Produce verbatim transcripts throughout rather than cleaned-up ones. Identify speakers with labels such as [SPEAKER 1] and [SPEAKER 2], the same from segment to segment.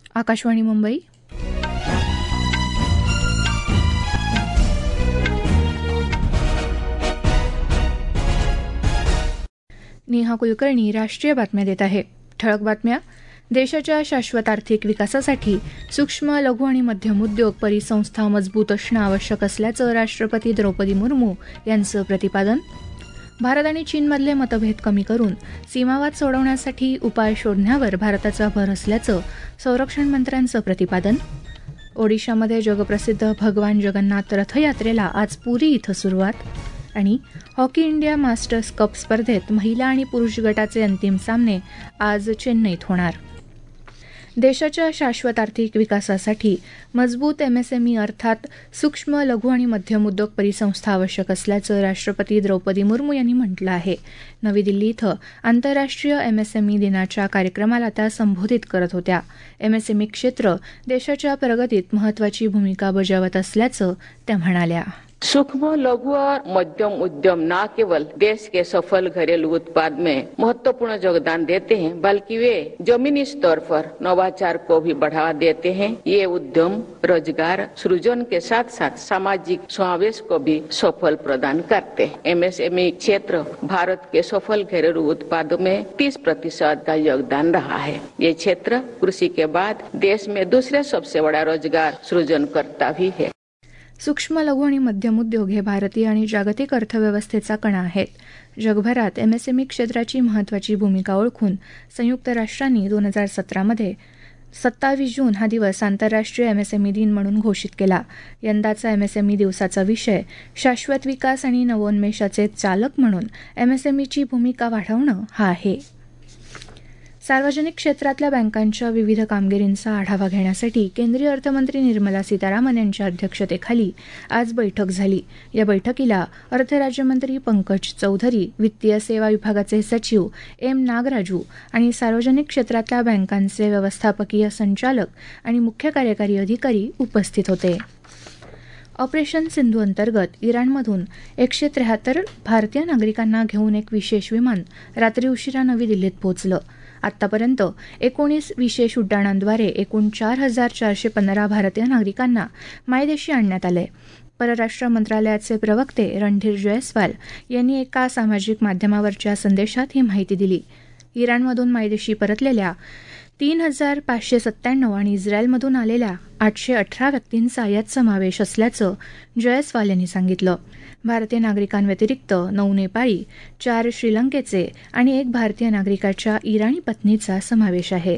[SPEAKER 1] आकाशवाणी मुंबई. नेहा कुलकर्णी राष्ट्रीय बातम्या देत आहे. ठळक बातम्या. देशाच्या शाश्वत आर्थिक विकासासाठी सूक्ष्म लघु आणि मध्यम उद्योग परिसंस्था मजबूत असणं आवश्यक असल्याचं राष्ट्रपती द्रौपदी मुर्मू यांचं प्रतिपादन. भारत आणि चीनमधले मतभेद कमी करून सीमावाद सोडवण्यासाठी उपाय शोधण्यावर भारताचा भर असल्याचं संरक्षण मंत्र्यांचं प्रतिपादन. ओडिशामध्ये जगप्रसिद्ध भगवान जगन्नाथ रथयात्रेला आज पुरी इथं सुरुवात. आणि हॉकी इंडिया मास्टर्स कप स्पर्धेत महिला आणि पुरुष गटाचे अंतिम सामने आज चेन्नईत होणार. देशाच्या शाश्वत आर्थिक विकासासाठी मजबूत एमएसएमई अर्थात सूक्ष्म लघु आणि मध्यम उद्योग परिसंस्था आवश्यक असल्याचं राष्ट्रपती द्रौपदी मुर्मू यांनी म्हटलं आहे. नवी दिल्ली इथं आंतरराष्ट्रीय एमएसएमई दिनाच्या कार्यक्रमाला त्या संबोधित करत होत्या. एमएसएमई क्षेत्र देशाच्या प्रगतीत महत्वाची भूमिका बजावत असल्याचं त्या म्हणाल्या.
[SPEAKER 2] सूक्ष्म लघु और मध्यम उद्यम न केवल देश के सफल घरेलू उत्पाद में महत्वपूर्ण योगदान देते हैं, बल्कि वे जमीनी स्तर पर नवाचार को भी बढ़ावा देते हैं. ये उद्यम रोजगार सृजन के साथ साथ सामाजिक समावेश को भी सफल प्रदान करते हैं. एमएसएमई क्षेत्र भारत के सफल घरेलू उत्पादों में तीस प्रतिशत का योगदान रहा है. ये क्षेत्र कृषि के बाद देश में दूसरे सबसे बड़ा रोजगार सृजन करता भी है.
[SPEAKER 1] सूक्ष्म लघु आणि मध्यम उद्योग हे भारतीय आणि जागतिक अर्थव्यवस्थेचा कणा आहेत. जगभरात एमएसएमई क्षेत्राची महत्वाची भूमिका ओळखून संयुक्त राष्ट्रांनी दोन हजार सतरामध्ये सत्तावीस जून हा दिवस आंतरराष्ट्रीय एमएसएमई दिन म्हणून घोषित केला. यंदाचा एमएसएमई दिवसाचा विषय शाश्वत विकास आणि नवोन्मेषाचे चालक म्हणून एमएसएमईची भूमिका वाढवणं हा आहे. सार्वजनिक क्षेत्रातल्या बँकांच्या विविध कामगिरींचा आढावा घेण्यासाठी केंद्रीय अर्थमंत्री निर्मला सीतारामन यांच्या अध्यक्षतेखाली आज बैठक झाली. या बैठकीला अर्थ राज्यमंत्री पंकज चौधरी, वित्तीय सेवा विभागाचे सचिव एम नागराजू आणि सार्वजनिक क्षेत्रातल्या बँकांचे व्यवस्थापकीय संचालक आणि मुख्य कार्यकारी अधिकारी उपस्थित होते. ऑपरेशन सिंधू अंतर्गत इराणमधून एकशे त्र्याहत्तर भारतीय नागरिकांना घेऊन एक विशेष विमान रात्री उशिरा नवी दिल्लीत पोहोचलं. आतापर्यंत एकोणीस विशेष उड्डाणांद्वारे एकूण चार हजार चारशे पंधरा भारतीय नागरिकांना मायदेशी आणण्यात आले. परराष्ट्र मंत्रालयाचे प्रवक्ते रणधीर जयस्वाल यांनी एका सामाजिक माध्यमावरच्या संदेशात ही माहिती दिली. इराणमधून मायदेशी परतलेल्या तीन हजार पाचशे सत्त्याण्णव आणि इस्रायलमधून आलेल्या आठशे अठरा व्यक्तींचा यात समावेश असल्याचं जयस्वाल यांनी सांगितलं. भारतीय नागरिकांव्यतिरिक्त नऊ नेपाळी, चार श्रीलंकेचे आणि एक भारतीय नागरिकाच्या इराणी पत्नीचा समावेश आहे.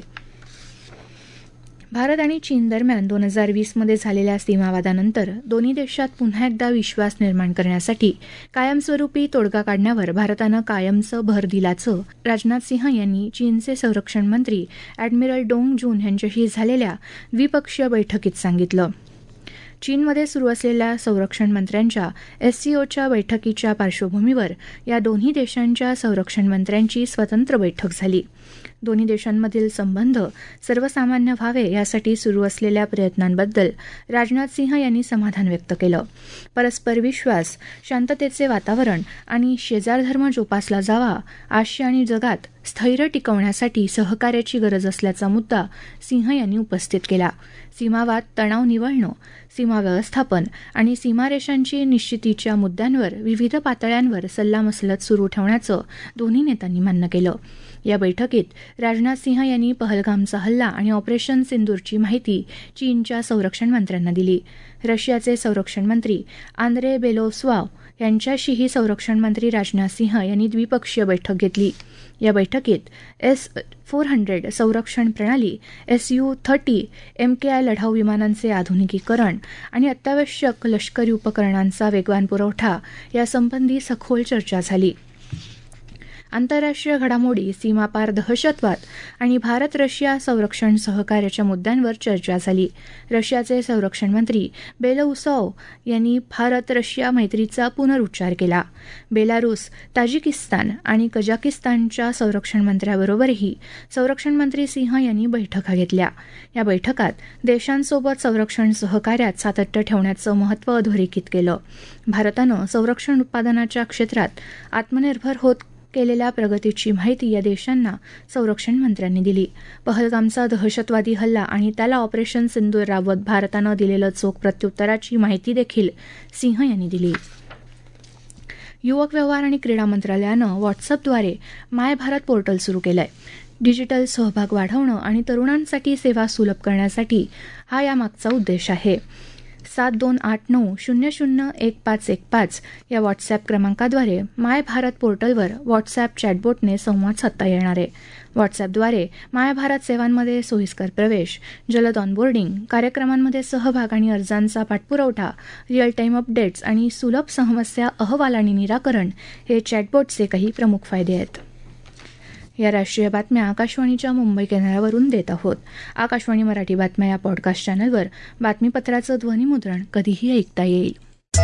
[SPEAKER 1] भारत आणि चीन दरम्यान दोन हजार वीसमध्ये झालेल्या सीमावादानंतर दोन्ही देशात पुन्हा एकदा विश्वास निर्माण करण्यासाठी कायमस्वरूपी तोडगा काढण्यावर भारतानं कायमचं भर दिल्याचं राजनाथ सिंह यांनी चीनचे संरक्षण मंत्री अॅडमिरल डोंग जून यांच्याशी झालेल्या द्विपक्षीय बैठकीत सांगितलं. चीनमध्ये सुरू असलेल्या संरक्षण मंत्र्यांच्या एससीओच्या बैठकीच्या पार्श्वभूमीवर या दोन्ही देशांच्या संरक्षण मंत्र्यांची स्वतंत्र बैठक झाली. दोन्ही देशांमधील संबंध सर्वसामान्य व्हावे यासाठी सुरू असलेल्या प्रयत्नांबद्दल राजनाथ सिंह यांनी समाधान व्यक्त केलं. परस्पर विश्वास, शांततेचे वातावरण आणि शेजारधर्म जोपासला जावा, आशिया आणि जगात स्थैर्य टिकवण्यासाठी सहकार्याची गरज असल्याचा मुद्दा सिंह यांनी उपस्थित केला. सीमावाद, तणाव निवळणं, सीमा व्यवस्थापन आणि सीमारेषांची निश्चितीच्या मुद्द्यांवर विविध पातळ्यांवर सल्लामसलत सुरू ठेवण्याचं दोन्ही नेत्यांनी मान्य केलं. या बैठकीत राजनाथ सिंह यांनी पहलगामचा हल्ला आणि ऑपरेशन सिंदूरची माहिती चीनच्या संरक्षण मंत्र्यांना दिली. रशियाचे संरक्षण मंत्री आंद्रे बेलोस्वाव यांच्याशीही संरक्षण मंत्री राजनाथ सिंह यांनी द्विपक्षीय बैठक घेतली. या बैठकीत एस फोर हंड्रेड संरक्षण प्रणाली, एस यू थर्टी एमकेआय लढाऊ विमानांचे आधुनिकीकरण आणि अत्यावश्यक लष्करी उपकरणांचा वेगवान पुरवठा यासंबंधी सखोल चर्चा झाली. आंतरराष्ट्रीय घडामोडी, सीमापार दहशतवाद आणि भारत रशिया संरक्षण सहकार्याच्या मुद्द्यांवर चर्चा झाली. रशियाचे संरक्षण मंत्री बेलाउसोव यांनी भारत रशिया मैत्रीचा पुनरुच्चार केला. बेलारूस, ताजिकिस्तान आणि कझाकिस्तानच्या संरक्षण मंत्र्याबरोबरही संरक्षण मंत्री सिंह यांनी बैठका घेतल्या. या बैठकात देशांसोबत संरक्षण सहकार्यात सातत्य ठेवण्याचं महत्त्व अधोरेखित केलं. भारतानं संरक्षण उत्पादनाच्या क्षेत्रात आत्मनिर्भर होत केलेल्या प्रगतीची माहिती या देशांना संरक्षण मंत्र्यांनी दिली. पहलगामचा दहशतवादी हल्ला आणि त्याला ऑपरेशन सिंदूर राबवत भारतानं दिलेलं चोख प्रत्युत्तराची माहिती देखील सिंह यांनी दिली. युवक व्यवहार आणि क्रीडा मंत्रालयानं व्हॉट्सअपद्वारे माय भारत पोर्टल सुरू केलंय. डिजिटल सहभाग वाढवणं आणि तरुणांसाठी सेवा सुलभ करण्यासाठी हा यामागचा उद्देश आहे. सात दोन आठ नऊ शून्य शून्य एक पाच एक पाच या व्हॉट्सअप क्रमांकाद्वारे माय भारत पोर्टलवर व्हॉट्सअप चॅटबोटने संवाद साधता येणार आहे. व्हॉट्सअपद्वारे माय भारत सेवांमध्ये सोयीस्कर प्रवेश, जलद ऑनबोर्डिंग, कार्यक्रमांमध्ये सहभाग आणि अर्जांचा पाठपुरवठा, रिअल टाईम अपडेट्स आणि सुलभ समस्या अहवाल आणि निराकरण हे चॅटबोटचे काही प्रमुख फायदे आहेत. या राष्ट्रीय बातम्या आकाशवाणीच्या मुंबई केंद्रावरून देत आहोत. आकाशवाणी मराठी बातम्या या पॉडकास्ट चॅनलवर बातमीपत्राचं ध्वनिमुद्रण कधीही ऐकता येईल.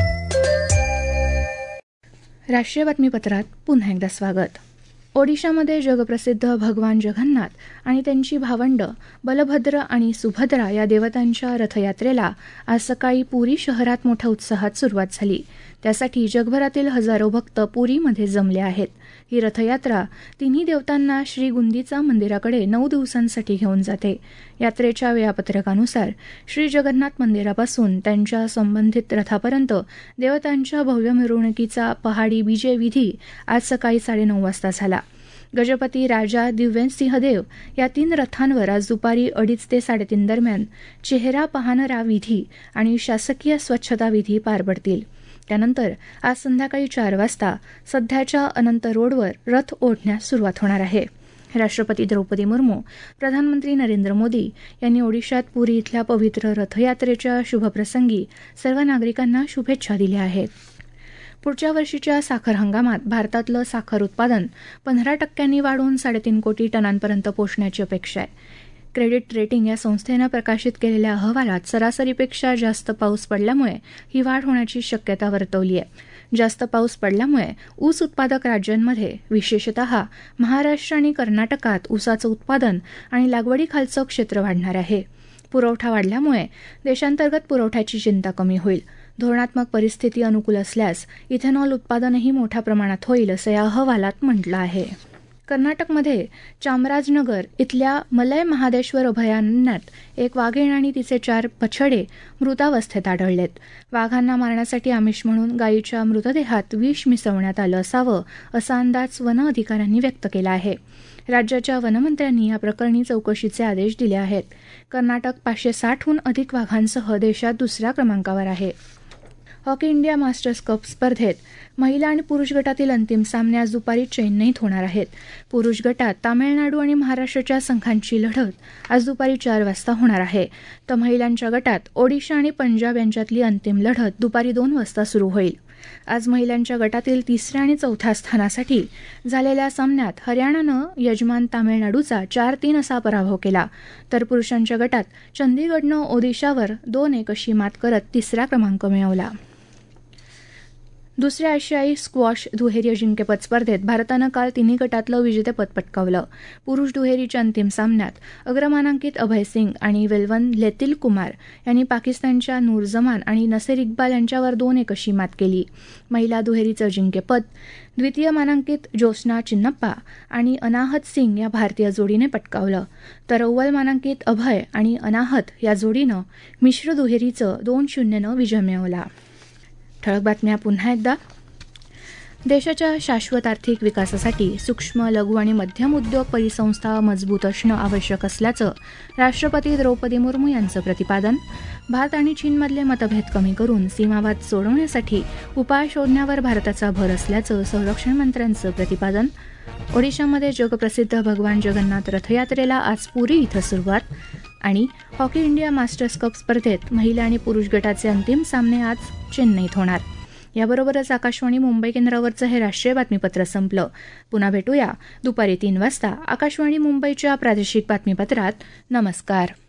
[SPEAKER 1] राष्ट्रीय बातमीपत्रात पुन्हा एकदा स्वागत. ओडिशामध्ये जगप्रसिद्ध भगवान जगन्नाथ आणि त्यांची भावंड बलभद्र आणि सुभद्रा या देवतांच्या रथयात्रेला आज सकाळी पुरी शहरात मोठ्या उत्साहात सुरुवात झाली. त्यासाठी जगभरातील हजारो भक्त पुरीमध्ये जमले आहेत. ही रथयात्रा तिन्ही देवतांना श्री गुंदीचा मंदिराकडे नऊ दिवसांसाठी घेऊन जाते. यात्रेच्या वेळापत्रकानुसार श्री जगन्नाथ मंदिरापासून त्यांच्या संबंधित रथापर्यंत देवतांच्या भव्य मिरवणुकीचा पहाडी विजय विधी आज सकाळी साडेनऊ वाजता झाला. गजपती, राजा, दिव्यसिंहदेव या तीन रथांवर आज दुपारी अडीच ते साडेतीन दरम्यान चेहरा पाहणारा विधी आणि शासकीय स्वच्छता विधी पार पडतील. त्यानंतर आज संध्याकाळी चार वाजता सध्याच्या अनंत रोडवर रथ ओढण्यास सुरुवात होणार आहे. राष्ट्रपती द्रौपदी मुर्मू, प्रधानमंत्री नरेंद्र मोदी यांनी ओडिशात पुरी इथल्या पवित्र रथयात्रेच्या शुभप्रसंगी सर्व नागरिकांना शुभेच्छा दिल्या आहेत. पुढच्या वर्षीच्या साखर हंगामात भारतातलं साखर उत्पादन पंधरा टक्क्यांनी वाढून साडेतीन कोटी टनांपर्यंत पोहोचण्याची अपेक्षा आहे. क्रेडिट रेटिंग या संस्थेनं प्रकाशित केलेल्या अहवालात सरासरीपेक्षा जास्त पाऊस पडल्यामुळे ही वाढ होण्याची शक्यता वर्तवली आहे. जास्त पाऊस पडल्यामुळे ऊस उत्पादक राज्यांमध्ये विशेषतः महाराष्ट्र आणि कर्नाटकात ऊसाचं उत्पादन आणि लागवडीखालचं क्षेत्र वाढणार आहे. पुरवठा वाढल्यामुळे देशांतर्गत पुरवठ्याची चिंता कमी होईल. धोरणात्मक परिस्थिती अनुकूल असल्यास इथेनॉल उत्पादनही मोठ्या प्रमाणात होईल असं या अहवालात म्हटलं आहे. कर्नाटकमध्ये चामराजनगर इथल्या मलय महादेश्वर अभयारण्यात एक वाघीण आणि तिचे चार बछडे मृतावस्थेत आढळलेत. वाघांना मारण्यासाठी आमिष म्हणून गायीच्या मृतदेहात विष मिसळण्यात आलं असावं असा अंदाज वन अधिकाऱ्यांनी व्यक्त केला आहे. राज्याच्या वनमंत्र्यांनी या प्रकरणी चौकशीचे आदेश दिले आहेत. कर्नाटक पाचशे साठहून अधिक वाघांसह देशात दुसऱ्या क्रमांकावर आहे. हॉकी इंडिया मास्टर्स कप स्पर्धेत महिला आणि पुरुष गटातील अंतिम सामने आज दुपारी चेन्नईत होणार आहेत. पुरुष गटात तामिळनाडू आणि महाराष्ट्राच्या संघांची लढत आज दुपारी चार वाजता होणार आहे. तर महिलांच्या गटात ओडिशा आणि पंजाब यांच्यातली अंतिम लढत दुपारी दोन वाजता सुरू होईल. आज महिलांच्या गटातील तिसऱ्या आणि चौथ्या स्थानासाठी झालेल्या सामन्यात हरियाणानं यजमान तामिळनाडूचा चार तीन असा पराभव केला. तर पुरुषांच्या गटात चंदीगडनं ओदिशावर दोन एक अशी मात करत तिसरा क्रमांक मिळवला. दुसऱ्या आशियाई स्क्वॉश दुहेरी अजिंक्यपद स्पर्धेत भारतानं काल तिन्ही गटातलं विजेतेपद पटकावलं. पुरुष दुहेरीच्या अंतिम सामन्यात अग्रमानांकित अभय सिंग आणि वेलवन लेतिल कुमार यांनी पाकिस्तानच्या नूर जमान आणि नसेर इक्बाल यांच्यावर दोन एक अशी मात केली. महिला दुहेरीचं अजिंक्यपद द्वितीय मानांकित ज्योत्स्ना चिन्नप्पा आणि अनाहत सिंग या भारतीय जोडीने पटकावलं. तर अव्वल मानांकित अभय आणि अनाहत या जोडीनं मिश्र दुहेरीचं दोन शून्यनं विजय मिळवला. ठळक बातम्या पुन्हा एकदा. देशाच्या शाश्वत आर्थिक विकासासाठी सूक्ष्म, लघु आणि मध्यम उद्योग परिसंस्था मजबूत असणं आवश्यक असल्याचं राष्ट्रपती द्रौपदी मुर्मू यांचं प्रतिपादन. भारत आणि चीनमधले मतभेद कमी करून सीमावाद सोडवण्यासाठी उपाय शोधण्यावर भारताचा भर असल्याचं संरक्षण मंत्र्यांचं प्रतिपादन. ओडिशामध्ये जगप्रसिद्ध भगवान जगन्नाथ रथयात्रेला आज पुरी इथं सुरुवात. आणि हॉकी इंडिया मास्टर्स कप स्पर्धेत महिला आणि पुरुष गटाचे अंतिम सामने आज चेन्नईत होणार. याबरोबरच आकाशवाणी मुंबई केंद्रावरचं हे राष्ट्रीय बातमीपत्र संपलं. पुन्हा भेटूया दुपारी तीन वाजता आकाशवाणी मुंबईच्या प्रादेशिक बातमीपत्रात. नमस्कार.